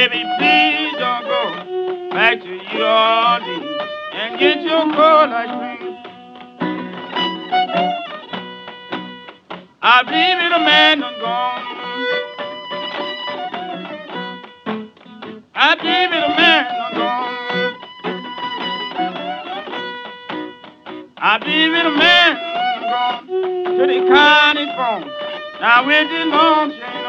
Baby, please don't go back to New Orleans and get your cold ice cream. I believe it, a man done gone. I believe it, a man done gone. I believe it, a man done gone to the county phone. Now with the long chain.